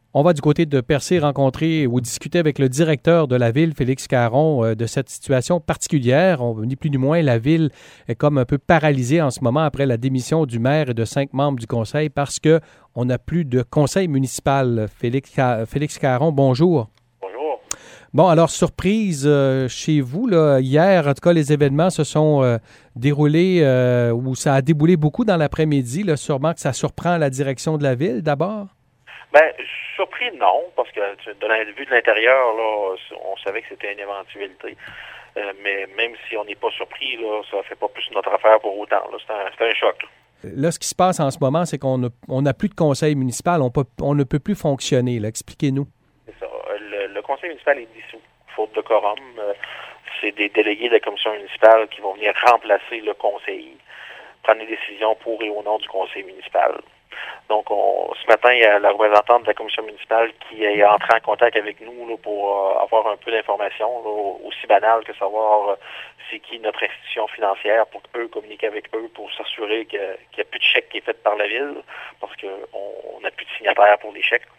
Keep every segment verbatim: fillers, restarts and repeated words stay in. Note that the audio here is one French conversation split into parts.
On va du côté de Percé rencontrer ou discuter avec le directeur de la ville, Félix Caron, euh, de cette situation particulière. On, ni plus ni moins, la ville est comme un peu paralysée en ce moment après la démission du maire et de cinq membres du conseil parce qu'on n'a plus de conseil municipal. Félix, Félix Caron, bonjour. Bonjour. Bon, alors, surprise euh, chez vous, là, hier, en tout cas, les événements se sont euh, déroulés euh, où ça a déboulé beaucoup dans l'après-midi. Là, sûrement que ça surprend la direction de la ville, d'abord? Bien, surpris, non, parce que de la vue de l'intérieur, là, on savait que c'était une éventualité. Euh, mais même si on n'est pas surpris, là, ça ne fait pas plus notre affaire pour autant. Là. C'est, un, c'est un choc. Là. Là, ce qui se passe en ce moment, c'est qu'on n'a on a plus de conseil municipal. On, peut, on ne peut plus fonctionner. Là. Expliquez-nous. C'est ça. Le, le conseil municipal est dissous, faute de quorum. Euh, c'est des délégués de la commission municipale qui vont venir remplacer le conseil, prendre des décisions pour et au nom du conseil municipal. Donc, on, ce matin, il y a la représentante de la commission municipale qui est entrée en contact avec nous là, pour euh, avoir un peu d'informations, là, aussi banales que savoir euh, c'est qui notre institution financière pour qu'eux communiquent avec eux pour s'assurer que, qu'il n'y a plus de chèques qui est fait par la ville parce qu'on n'a plus de signataires pour les chèques.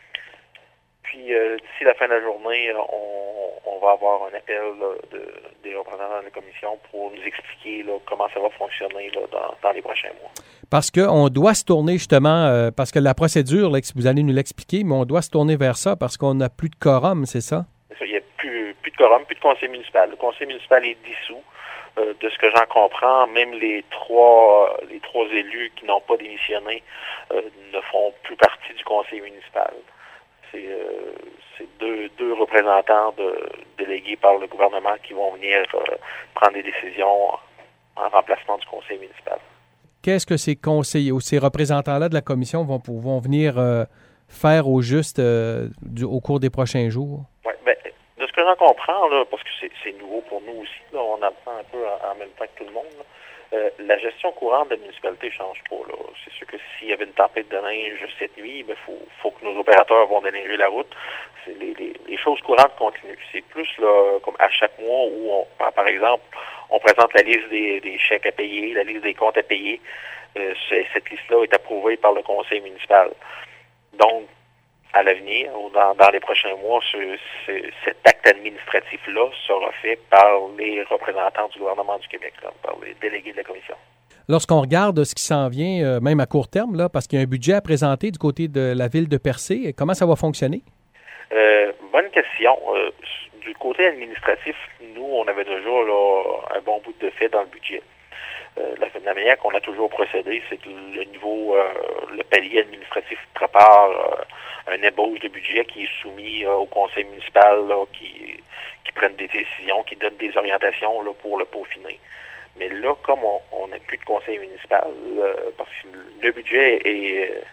Puis, euh, d'ici la fin de la journée, on, on va avoir un appel là, de, des représentants de la commission pour nous expliquer là, comment ça va fonctionner là, dans, dans les prochains mois. Parce qu'on doit se tourner justement, euh, parce que la procédure, là, vous allez nous l'expliquer, mais on doit se tourner vers ça parce qu'on n'a plus de quorum, c'est ça? C'est ça, il n'y a plus, plus de quorum, plus de conseil municipal. Le conseil municipal est dissous. Euh, de ce que j'en comprends, même les trois euh, les trois élus qui n'ont pas démissionné euh, ne font plus partie du conseil municipal. C'est, euh, c'est deux, deux représentants de, délégués par le gouvernement qui vont venir euh, prendre des décisions en remplacement du conseil municipal. Qu'est-ce que ces conseillers ou ces représentants-là de la commission vont, vont venir euh, faire au juste euh, du, au cours des prochains jours? Oui, bien, de ce que j'en comprends, là, parce que c'est, c'est nouveau pour nous aussi, là, on apprend un peu en, en même temps que tout le monde, là. Euh, la gestion courante de la municipalité ne change pas. Là. C'est sûr que s'il y avait une tempête de neige cette nuit, il ben, faut, faut que nos opérateurs vont déneiger la route. C'est les, les, les choses courantes continuent. C'est plus là, comme à chaque mois où, on, par exemple, on présente la liste des, des chèques à payer, la liste des comptes à payer. Euh, cette liste-là est approuvée par le conseil municipal. Donc, à l'avenir, ou dans, dans les prochains mois, ce, ce, cet acte administratif-là sera fait par les représentants du gouvernement du Québec, là, par les délégués de la commission. Lorsqu'on regarde ce qui s'en vient, euh, même à court terme, là, parce qu'il y a un budget à présenter du côté de la ville de Percé, comment ça va fonctionner? Euh, bonne question. Euh, du côté administratif, nous, on avait déjà là, un bon bout de fait dans le budget. Euh, la, la manière qu'on a toujours procédé, c'est que le niveau, euh, le palier administratif prépare euh, un ébauche de budget qui est soumis euh, au conseil municipal, là, qui, qui prennent des décisions, qui donnent des orientations là, pour le peaufiner. Mais là, comme on n'a plus de conseil municipal, euh, parce que le budget est euh,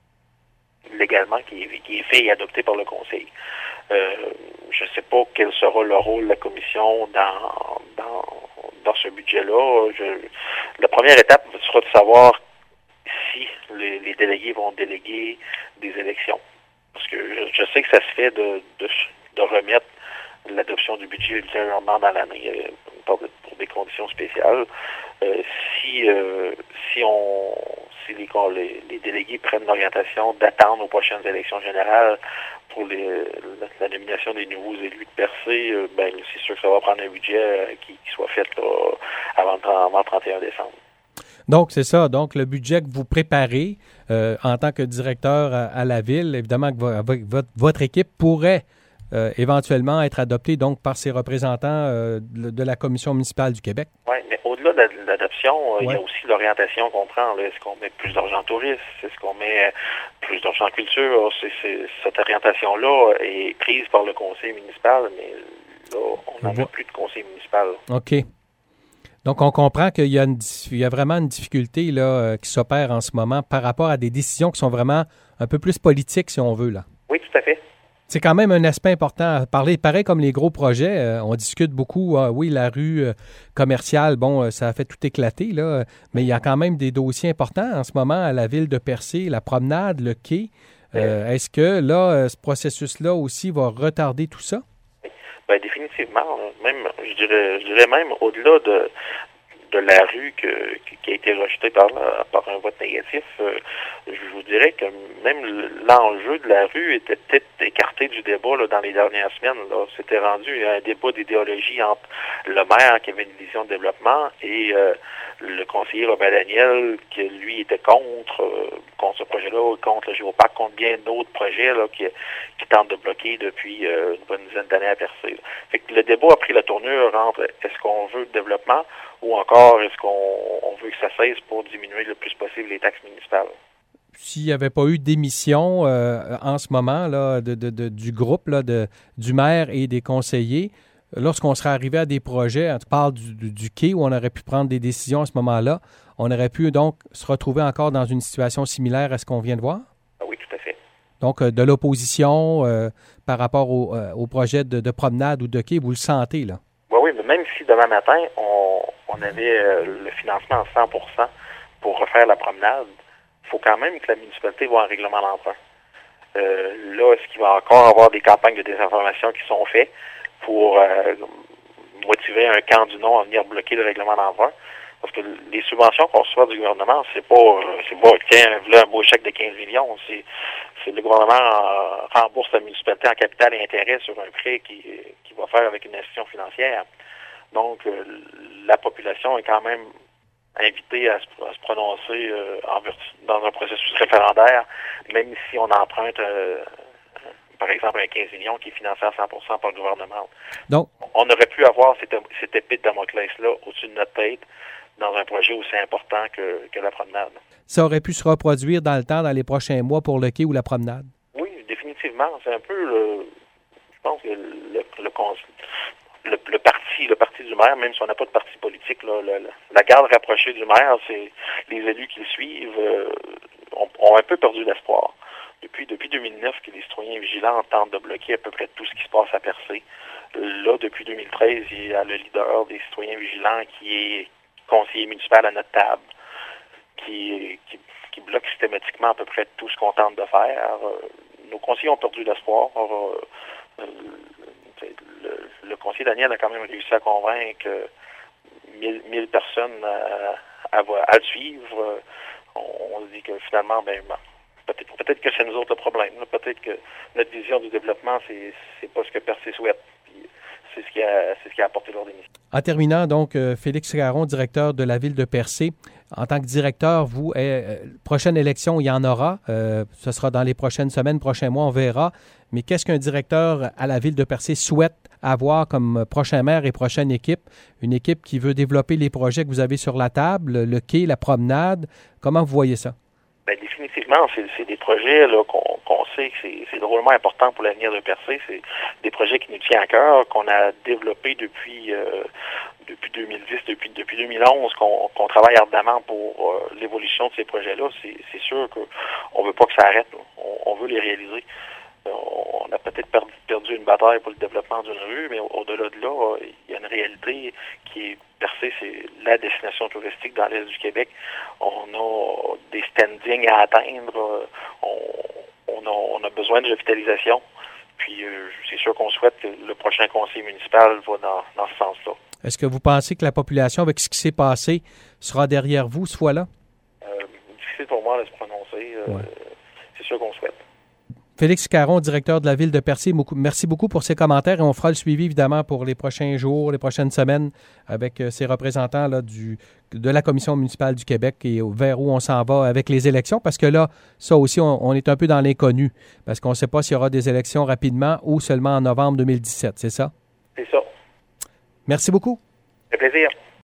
légalement qui est, qui est fait et adopté par le conseil. Euh, je ne sais pas quel sera le rôle de la commission dans, dans, dans ce budget-là. Je, la première étape sera de savoir si les, les délégués vont déléguer des élections. Parce que je, je sais que ça se fait de, de, de remettre l'adoption du budget ultérieurement dans l'année pour des conditions spéciales. Euh, si euh, si on si les, les, les délégués prennent l'orientation d'attendre aux prochaines élections générales pour les, la, la nomination des nouveaux élus de Percé, euh, ben c'est sûr que ça va prendre un budget euh, qui, qui soit fait là, avant, avant le trente et un décembre. Donc, c'est ça. Donc, le budget que vous préparez euh, en tant que directeur à, à la ville, évidemment que vo- votre, votre équipe pourrait euh, éventuellement être adoptée donc par ses représentants euh, de, de la Commission municipale du Québec. Oui, mais au-delà de, la, de l'adoption, euh, ouais. il y a aussi l'orientation qu'on prend. Là. Est-ce qu'on met plus d'argent en tourisme? Est-ce qu'on met plus d'argent en culture? C'est, c'est, cette orientation-là est prise par le conseil municipal, mais là, on n'en a plus de conseil municipal. OK. Donc, on comprend qu'il y a, une, il y a vraiment une difficulté là, euh, qui s'opère en ce moment par rapport à des décisions qui sont vraiment un peu plus politiques, si on veut. Là. Oui, tout à fait. C'est quand même un aspect important à parler. Pareil comme les gros projets, euh, on discute beaucoup. Ah, oui, la rue euh, commerciale, bon, euh, ça a fait tout éclater, là, mais il y a quand même des dossiers importants en ce moment à la ville de Percé, la promenade, le quai. Euh, est-ce que là, euh, ce processus-là aussi va retarder tout ça? Ben, définitivement. Même, je dirais, je dirais même au-delà de, de la rue que, qui a été rejeté par, par un vote négatif, euh, je vous dirais que même l'enjeu de la rue était peut-être écarté du débat là, dans les dernières semaines. Là. C'était rendu un débat d'idéologie entre le maire qui avait une vision de développement et euh, le conseiller Robert Daniel qui, lui, était contre, euh, contre ce projet-là, contre le Géoparc, contre bien d'autres projets là, qui, qui tentent de bloquer depuis euh, une bonne dizaine d'années à Percé. Là. Fait que le débat a pris la tournure entre est-ce qu'on veut le développement ou encore est-ce qu'on on veut que ça cesse pour diminuer le plus possible les taxes municipales. S'il n'y avait pas eu d'émission euh, en ce moment là, de, de, de, du groupe là, de, du maire et des conseillers, lorsqu'on serait arrivé à des projets, tu parles du, du, du quai où on aurait pu prendre des décisions à ce moment-là, on aurait pu donc se retrouver encore dans une situation similaire à ce qu'on vient de voir? Ah oui, tout à fait. Donc, de l'opposition euh, par rapport au, euh, au projet de, de promenade ou de quai, vous le sentez, là? Oui, oui, mais même si demain matin, on, on avait euh, le financement à cent pour cent pour refaire la promenade, il faut quand même que la municipalité voit un règlement d'emprunt. Euh, là, est-ce qu'il va encore avoir des campagnes de désinformation qui sont faites pour euh, motiver un camp du non à venir bloquer le règlement d'emprunt? Parce que les subventions qu'on reçoit du gouvernement, c'est pas, c'est pas, tiens, là, un beau chèque de quinze millions. C'est, c'est le gouvernement euh, rembourse la municipalité en capital et intérêt sur un prêt qui, qui va faire avec une institution financière. Donc, euh, la population est quand même invitée à se, à se prononcer euh, en vertu, dans un processus référendaire, même si on emprunte, euh, par exemple, un quinze millions qui est financé à cent pour cent par le gouvernement. Donc, on aurait pu avoir cette, cette épée de Damoclès-là au-dessus de notre tête dans un projet aussi important que, que la promenade. Ça aurait pu se reproduire dans le temps, dans les prochains mois pour le quai ou la promenade? Oui, définitivement. C'est un peu le, je pense que le, le, le, le parti, le parti du maire, même si on n'a pas de parti politique, là, le, le, la garde rapprochée du maire, c'est les élus qui le suivent, euh, ont, ont un peu perdu l'espoir. Depuis, depuis deux mille neuf que les citoyens vigilants tentent de bloquer à peu près tout ce qui se passe à Percé. Là, depuis deux mille treize, il y a le leader des citoyens vigilants qui est conseiller municipal à notre table, qui, qui, qui bloque systématiquement à peu près tout ce qu'on tente de faire. Euh, nos conseillers ont perdu l'espoir. Euh, le, le conseiller Daniel a quand même réussi à convaincre mille, mille personnes à, à, à le suivre. On, on se dit que finalement, ben, peut-être, peut-être que c'est nous autres le problème. Peut-être que notre vision du développement, c'est, c'est pas ce que Percé souhaite. C'est ce qui a, c'est ce qui a apporté leur démission. En terminant, donc, euh, Félix Caron, directeur de la ville de Percé. En tant que directeur, vous, euh, prochaine élection, il y en aura. Euh, ce sera dans les prochaines semaines, prochains mois, on verra. Mais qu'est-ce qu'un directeur à la ville de Percé souhaite avoir comme prochain maire et prochaine équipe? Une équipe qui veut développer les projets que vous avez sur la table, le quai, la promenade. Comment vous voyez ça? Bien, définitivement, c'est, c'est des projets là, qu'on, qu'on sait que c'est, c'est drôlement important pour l'avenir de Percé. C'est des projets qui nous tiennent à cœur, qu'on a développés depuis euh, depuis deux mille dix, depuis depuis deux mille onze, qu'on, qu'on travaille ardemment pour euh, l'évolution de ces projets-là. C'est, c'est sûr qu'on veut pas que ça arrête. On, on veut les réaliser. On a peut-être perdu, perdu une bataille pour le développement d'une rue, mais au-delà de là, il y a une réalité qui est Percé, c'est la destination touristique dans l'Est du Québec. On a des standings à atteindre. On, on, a, on a besoin de revitalisation. Puis, euh, c'est sûr qu'on souhaite que le prochain conseil municipal va dans, dans ce sens-là. Est-ce que vous pensez que la population, avec ce qui s'est passé, sera derrière vous ce fois-là? Euh, difficile pour moi de se prononcer. Euh, ouais. C'est sûr qu'on souhaite. Félix Caron, directeur de la ville de Percé, merci beaucoup pour ces commentaires et on fera le suivi évidemment pour les prochains jours, les prochaines semaines avec ces représentants là, du, de la Commission municipale du Québec et vers où on s'en va avec les élections parce que là, ça aussi, on, on est un peu dans l'inconnu parce qu'on ne sait pas s'il y aura des élections rapidement ou seulement en novembre deux mille dix-sept, c'est ça? C'est ça. Merci beaucoup. Ça fait plaisir.